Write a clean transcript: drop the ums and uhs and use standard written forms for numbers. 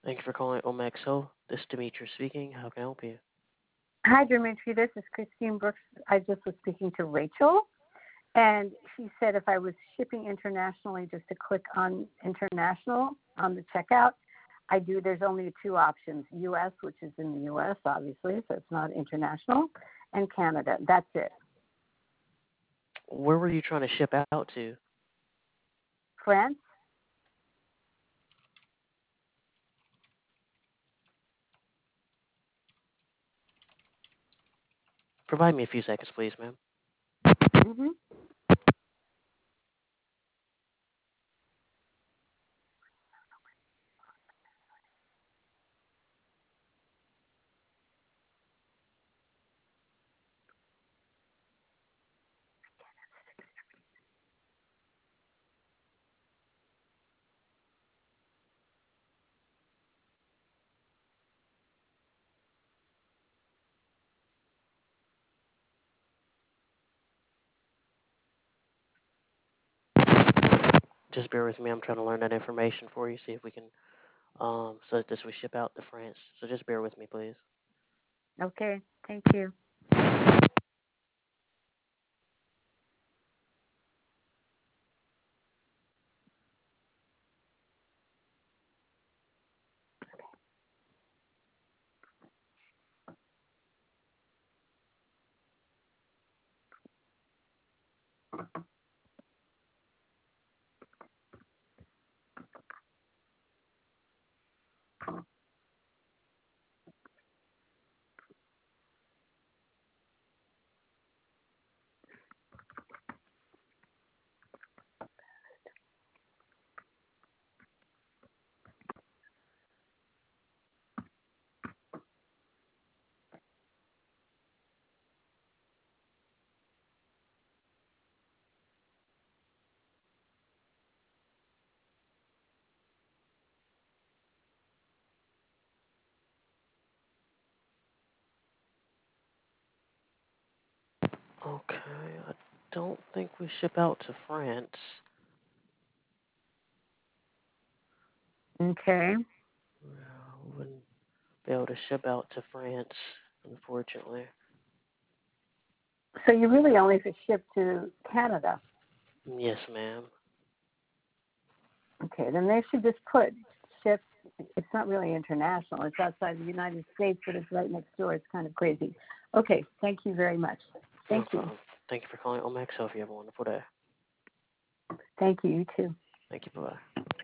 Thank you for calling Omax Health. This is Demetrius speaking. How can I help you? Hi, Dimitri. This is Christine Brooks. I just was speaking to Rachel, and she said if I was shipping internationally, just to click on international on the checkout. I do. There's only two options: U.S., which is in the U.S., obviously, so it's not international, and Canada. That's it. Where were you trying to ship out to? France? Provide me a few seconds, please, ma'am. Mm-hmm. Just bear with me. I'm trying to learn that information for you, see if we can so that this we ship out to France. So just bear with me, please. Okay. Thank you. Okay, I don't think we ship out to France. Okay. We wouldn't be able to ship out to France, unfortunately. So you really only could ship to Canada. Yes, ma'am. Okay. Then they should just put ship. It's not really international. It's outside the United States, but it's right next door. It's kind of crazy. Okay. Thank you very much. No Thank you. problem. Thank you for calling Omax Health. You have a wonderful day. Thank you. You too. Thank you. Bye-bye.